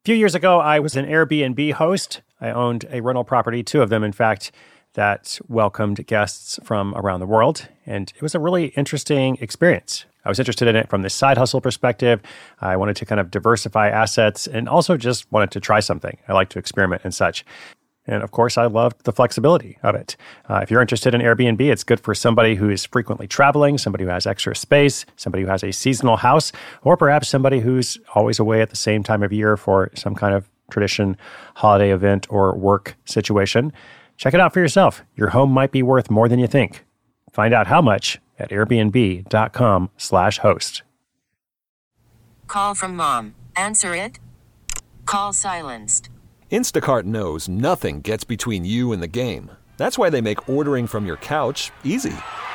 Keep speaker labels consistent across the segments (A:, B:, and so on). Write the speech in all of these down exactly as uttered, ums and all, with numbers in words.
A: few years ago, I was an Airbnb host. I owned a rental property, two of them, in fact, that welcomed guests from around the world. And it was a really interesting experience. I was interested in it from the side hustle perspective. I wanted to kind of diversify assets and also just wanted to try something. I like to experiment and such. And of course, I loved the flexibility of it. Uh, if you're interested in Airbnb, it's good for somebody who is frequently traveling, somebody who has extra space, somebody who has a seasonal house, or perhaps somebody who's always away at the same time of year for some kind of tradition, holiday event, or work situation. Check it out for yourself. Your home might be worth more than you think. Find out how much at airbnb.com slash host.
B: Call from mom. Answer it. Call silenced.
C: Instacart knows nothing gets between you and the game. That's why they make ordering from your couch easy.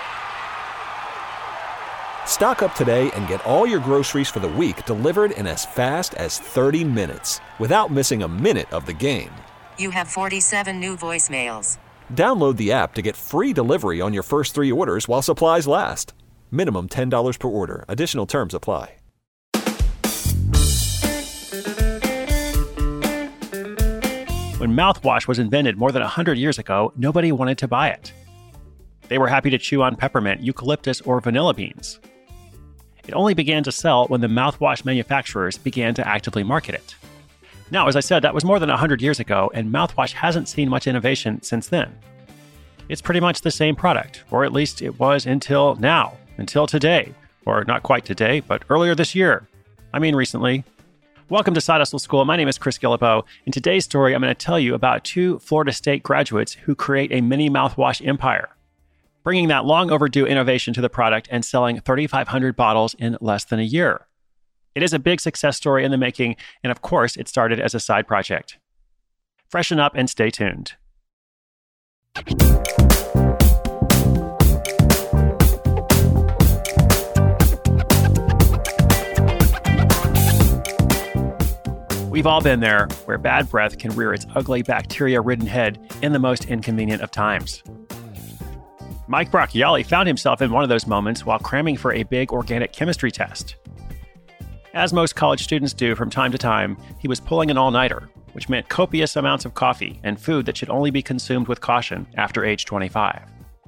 C: Stock up today and get all your groceries for the week delivered in as fast as thirty minutes without missing a minute of the game.
B: You have forty-seven new voicemails.
C: Download the app to get free delivery on your first three orders while supplies last. Minimum ten dollars per order. Additional terms apply.
A: When mouthwash was invented more than one hundred years ago, nobody wanted to buy it. They were happy to chew on peppermint, eucalyptus, or vanilla beans. It only began to sell when the mouthwash manufacturers began to actively market it. Now, as I said, that was more than one hundred years ago, and mouthwash hasn't seen much innovation since then. It's pretty much the same product, or at least it was until now, until today, or not quite today, but earlier this year. I mean recently. Welcome to Side Hustle School. My name is Chris Guillebeau. In today's story, I'm going to tell you about two Florida State graduates who create a mini mouthwash empire, bringing that long overdue innovation to the product and selling thirty-five hundred bottles in less than a year. It is a big success story in the making, and of course, it started as a side project. Freshen up and stay tuned. We've all been there, where bad breath can rear its ugly bacteria-ridden head in the most inconvenient of times. Mike Bracchiali found himself in one of those moments while cramming for a big organic chemistry test. As most college students do from time to time, he was pulling an all-nighter, which meant copious amounts of coffee and food that should only be consumed with caution after age twenty-five.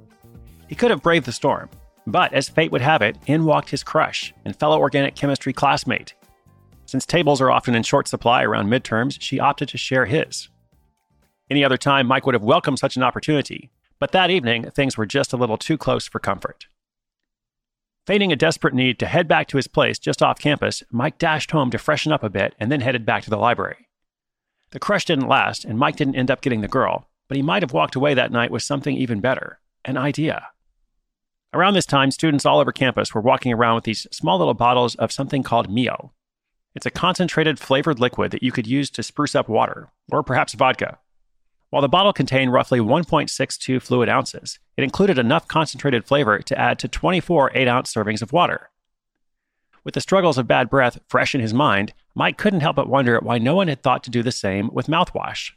A: He could have braved the storm, but as fate would have it, in walked his crush and fellow organic chemistry classmate. Since tables are often in short supply around midterms, she opted to share his. Any other time, Mike would have welcomed such an opportunity, but that evening, things were just a little too close for comfort. Feigning a desperate need to head back to his place just off campus, Mike dashed home to freshen up a bit and then headed back to the library. The crush didn't last, and Mike didn't end up getting the girl, but he might have walked away that night with something even better, an idea. Around this time, students all over campus were walking around with these small little bottles of something called Mio. It's a concentrated flavored liquid that you could use to spruce up water, or perhaps vodka. While the bottle contained roughly one point six two fluid ounces, it included enough concentrated flavor to add to twenty-four eight-ounce servings of water. With the struggles of bad breath fresh in his mind, Mike couldn't help but wonder why no one had thought to do the same with mouthwash.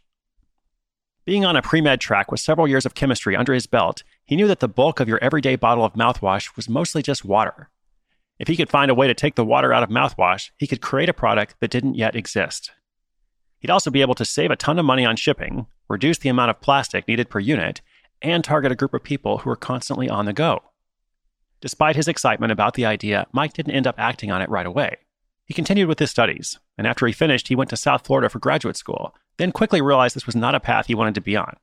A: Being on a pre-med track with several years of chemistry under his belt, he knew that the bulk of your everyday bottle of mouthwash was mostly just water. If he could find a way to take the water out of mouthwash, he could create a product that didn't yet exist. He'd also be able to save a ton of money on shipping, reduce the amount of plastic needed per unit, and target a group of people who are constantly on the go. Despite his excitement about the idea, Mike didn't end up acting on it right away. He continued with his studies, and after he finished, he went to South Florida for graduate school, then quickly realized this was not a path he wanted to be on.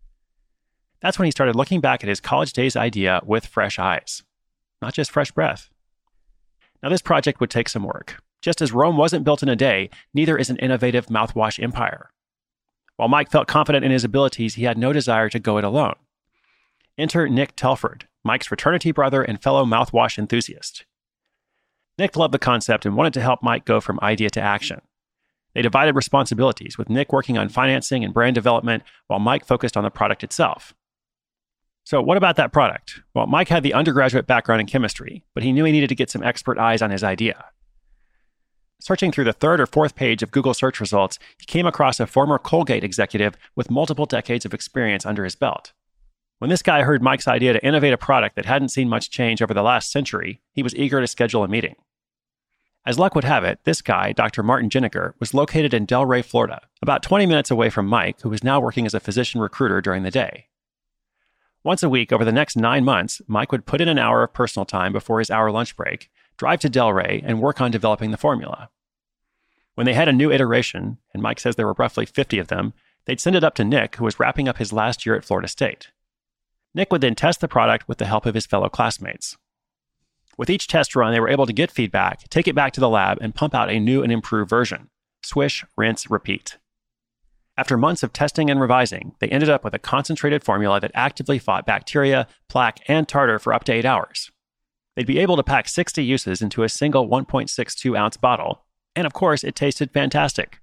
A: That's when he started looking back at his college days idea with fresh eyes, not just fresh breath. Now, this project would take some work. Just as Rome wasn't built in a day, neither is an innovative mouthwash empire. While Mike felt confident in his abilities, he had no desire to go it alone. Enter Nick Telford, Mike's fraternity brother and fellow mouthwash enthusiast. Nick loved the concept and wanted to help Mike go from idea to action. They divided responsibilities, with Nick working on financing and brand development, while Mike focused on the product itself. So what about that product? Well, Mike had the undergraduate background in chemistry, but he knew he needed to get some expert eyes on his idea. Searching through the third or fourth page of Google search results, he came across a former Colgate executive with multiple decades of experience under his belt. When this guy heard Mike's idea to innovate a product that hadn't seen much change over the last century, he was eager to schedule a meeting. As luck would have it, this guy, Doctor Martin Jiniger, was located in Delray, Florida, about twenty minutes away from Mike, who was now working as a physician recruiter during the day. Once a week over the next nine months, Mike would put in an hour of personal time before his hour lunch break, drive to Delray, and work on developing the formula. When they had a new iteration, and Mike says there were roughly fifty of them, they'd send it up to Nick, who was wrapping up his last year at Florida State. Nick would then test the product with the help of his fellow classmates. With each test run, they were able to get feedback, take it back to the lab, and pump out a new and improved version. Swish, rinse, repeat. After months of testing and revising, they ended up with a concentrated formula that actively fought bacteria, plaque, and tartar for up to eight hours. They'd be able to pack sixty uses into a single one point six two ounce bottle, and of course, it tasted fantastic.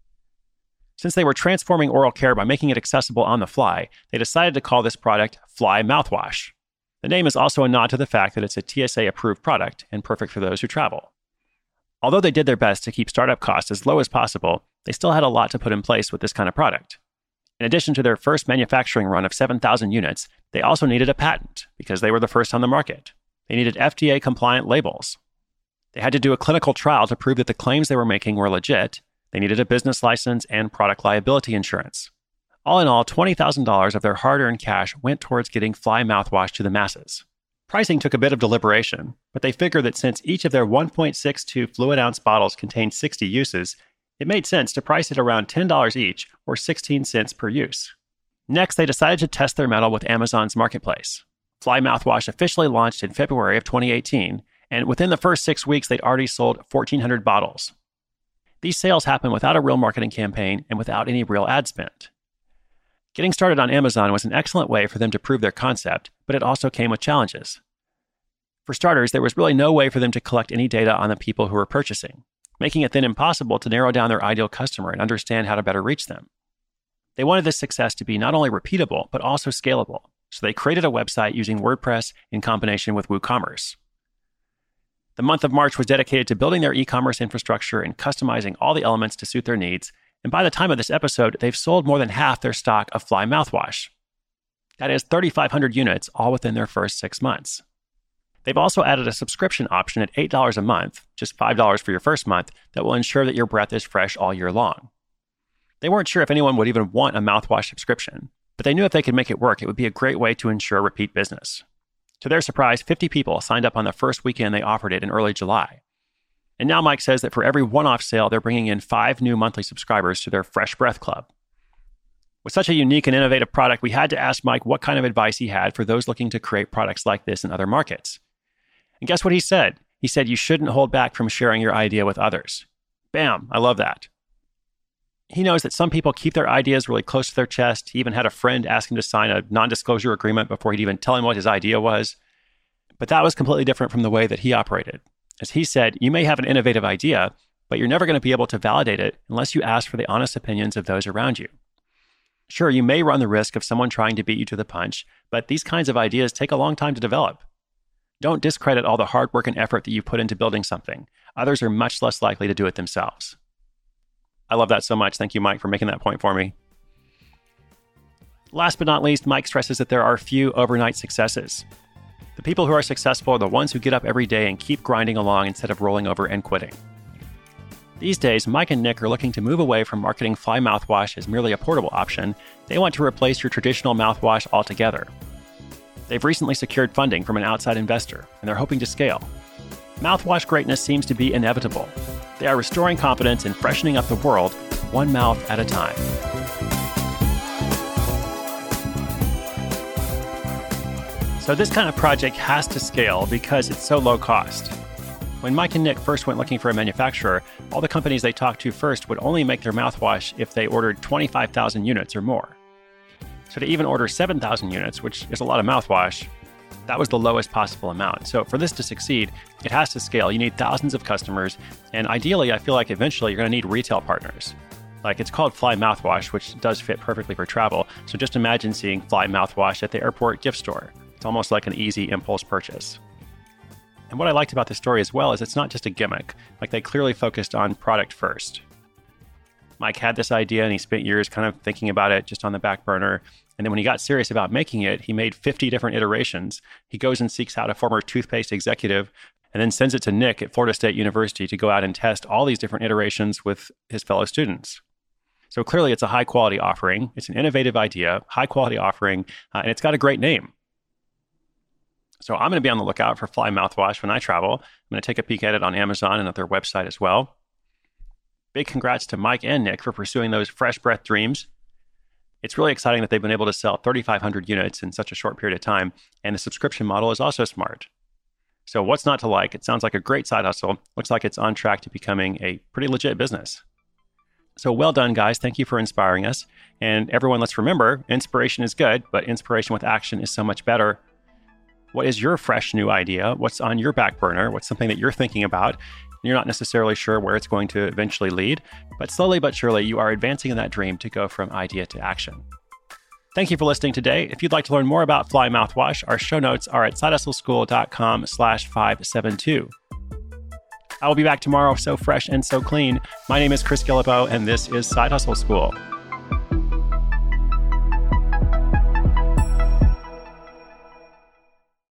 A: Since they were transforming oral care by making it accessible on the fly, they decided to call this product Fly Mouthwash. The name is also a nod to the fact that it's a T S A-approved product and perfect for those who travel. Although they did their best to keep startup costs as low as possible, they still had a lot to put in place with this kind of product. In addition to their first manufacturing run of seven thousand units, they also needed a patent because they were the first on the market. They needed F D A-compliant labels. They had to do a clinical trial to prove that the claims they were making were legit. They needed a business license and product liability insurance. All in all, twenty thousand dollars of their hard-earned cash went towards getting Fly Mouthwash to the masses. Pricing took a bit of deliberation, but they figured that since each of their one point six two fluid ounce bottles contained sixty uses, it made sense to price it around ten dollars each, or sixteen cents per use. Next, they decided to test their mettle with Amazon's marketplace. Fly Mouthwash officially launched in February of twenty eighteen, and within the first six weeks, they'd already sold fourteen hundred bottles. These sales happened without a real marketing campaign and without any real ad spend. Getting started on Amazon was an excellent way for them to prove their concept, but it also came with challenges. For starters, there was really no way for them to collect any data on the people who were purchasing, making it then impossible to narrow down their ideal customer and understand how to better reach them. They wanted this success to be not only repeatable, but also scalable, so they created a website using WordPress in combination with WooCommerce. The month of March was dedicated to building their e-commerce infrastructure and customizing all the elements to suit their needs, and by the time of this episode, they've sold more than half their stock of Fly Mouthwash. That is thirty-five hundred units, all within their first six months. They've also added a subscription option at eight dollars a month, just five dollars for your first month, that will ensure that your breath is fresh all year long. They weren't sure if anyone would even want a mouthwash subscription, but they knew if they could make it work, it would be a great way to ensure repeat business. To their surprise, fifty people signed up on the first weekend they offered it in early July. And now Mike says that for every one-off sale, they're bringing in five new monthly subscribers to their Fresh Breath Club. With such a unique and innovative product, we had to ask Mike what kind of advice he had for those looking to create products like this in other markets. And guess what he said? He said you shouldn't hold back from sharing your idea with others. Bam, I love that. He knows that some people keep their ideas really close to their chest. He even had a friend ask him to sign a non-disclosure agreement before he'd even tell him what his idea was. But that was completely different from the way that he operated. As he said, you may have an innovative idea, but you're never going to be able to validate it unless you ask for the honest opinions of those around you. Sure, you may run the risk of someone trying to beat you to the punch, but these kinds of ideas take a long time to develop. Don't discredit all the hard work and effort that you put into building something. Others are much less likely to do it themselves. I love that so much. Thank you, Mike, for making that point for me. Last but not least, Mike stresses that there are few overnight successes. The people who are successful are the ones who get up every day and keep grinding along instead of rolling over and quitting. These days, Mike and Nick are looking to move away from marketing Fly Mouthwash as merely a portable option. They want to replace your traditional mouthwash altogether. They've recently secured funding from an outside investor, and they're hoping to scale. Mouthwash greatness seems to be inevitable. They are restoring confidence and freshening up the world, one mouth at a time. So this kind of project has to scale because it's so low cost. When Mike and Nick first went looking for a manufacturer, all the companies they talked to first would only make their mouthwash if they ordered twenty-five thousand units or more. So to even order seven thousand units, which is a lot of mouthwash, that was the lowest possible amount. So for this to succeed, it has to scale. You need thousands of customers, and ideally, I feel like eventually you're going to need retail partners. Like, it's called Fly Mouthwash, which does fit perfectly for travel. So just imagine seeing Fly Mouthwash at the airport gift store. It's almost like an easy impulse purchase. And what I liked about this story as well is it's not just a gimmick. Like, they clearly focused on product first. Mike had this idea and he spent years kind of thinking about it just on the back burner. And then when he got serious about making it, he made fifty different iterations. He goes and seeks out a former toothpaste executive and then sends it to Nick at Florida State University to go out and test all these different iterations with his fellow students. So clearly it's a high quality offering. It's an innovative idea, high quality offering, uh, and it's got a great name. So I'm going to be on the lookout for Fly mouthwash when I travel. I'm going to take a peek at it on Amazon and at their website as well. Big congrats to Mike and Nick for pursuing those fresh breath dreams. It's really exciting that they've been able to sell thirty-five hundred units in such a short period of time, and the subscription model is also smart. So what's not to like? It sounds like a great side hustle. Looks like it's on track to becoming a pretty legit business. So well done, guys. Thank you for inspiring us. And everyone, let's remember, inspiration is good, but inspiration with action is so much better. What is your fresh new idea? What's on your back burner? What's something that you're thinking about? You're not necessarily sure where it's going to eventually lead, but slowly but surely you are advancing in that dream to go from idea to action. Thank you for listening today. If you'd like to learn more about Fly mouthwash, our show notes are at sidehustleschool.com slash 572. I will be back tomorrow, so fresh and so clean. My name is Chris Guillebeau, and this is Side Hustle School.